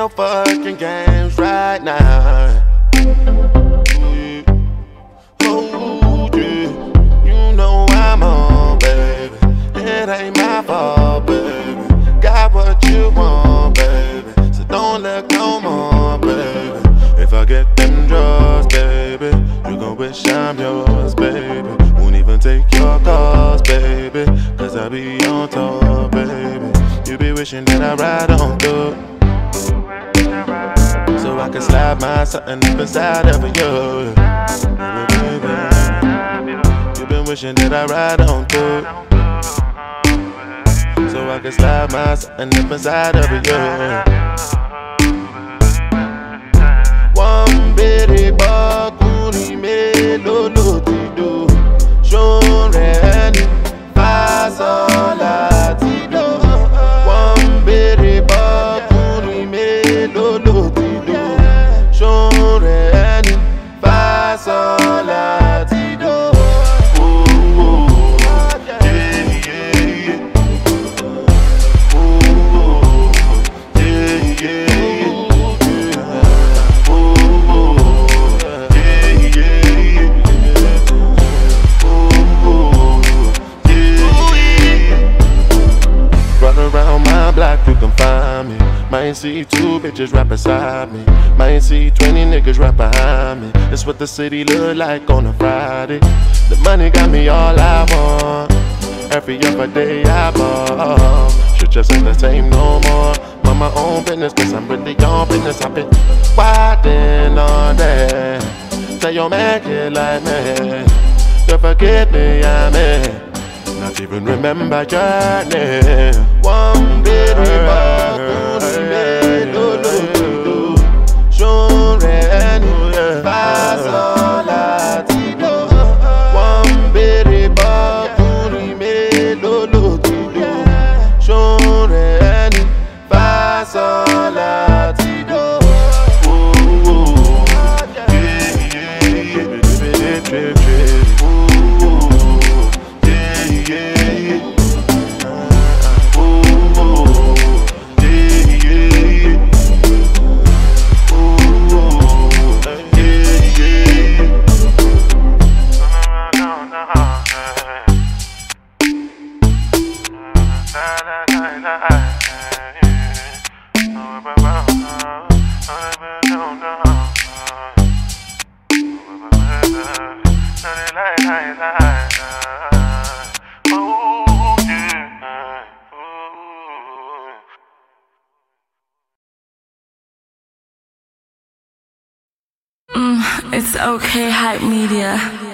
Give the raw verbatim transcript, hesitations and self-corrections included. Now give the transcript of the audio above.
no fucking games right now. Oh, yeah. You know I'm on, baby. It ain't my fault, baby. Got what you want, baby. So don't let go more, baby. If I get them drugs, baby, you gon' wish I'm yours, baby. Won't even take your calls, baby, cause I be on top, baby. You be wishing that I ride on through, so I can slide my something up inside of you. You been wishing that I ride on through, so I can slide my something up inside of you. One bitty bakuni me lolo ti do, shore ni fa sol la ti do. One bitty bakuni me lolo ti do, shore ni fa sol la ti do. Around my block you can find me. Might see two bitches right beside me. Might see twenty niggas right behind me. That's what the city look like on a Friday. The money got me all I want. Every other day I ball. Should just ain't the same no more. Mind my own business, cause I'm really on business. I've been wildin' all day. Tell your man kid like me, don't forget me, I'm in. Not even remember your name. One baby bakuni me lolo do, shore ni fa sol la ti do. One baby bakuni me lolo do, shore ni fa sol la ti do. Mm, it's okay, Hype Media.